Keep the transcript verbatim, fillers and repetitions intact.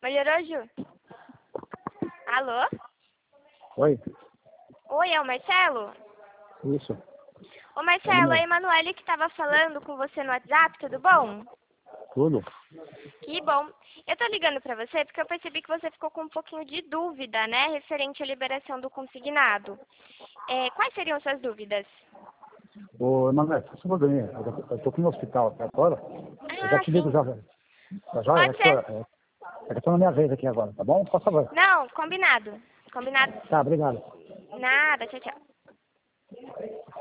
Melhorou, Ju? Alô? Oi, Oi, é o Marcelo? isso. Ô, É Marcelo, é a mesmo. Emanuele que estava falando com você no WhatsApp, tudo bom? Tudo? Que bom. Eu tô ligando pra você porque eu percebi que você ficou com um pouquinho de dúvida, né, referente à liberação do consignado. É, quais seriam suas dúvidas? Ô, Emanuel, por favor, eu já- eu tô aqui no hospital até agora. Eu já Ah, te ligo sim. já, velho. Tá joia? É Pode que eu ser. é, é que eu tô na minha vez aqui agora, tá bom? Por favor. Não, combinado. Combinado. Tá, obrigado. Nada, tchau, tchau.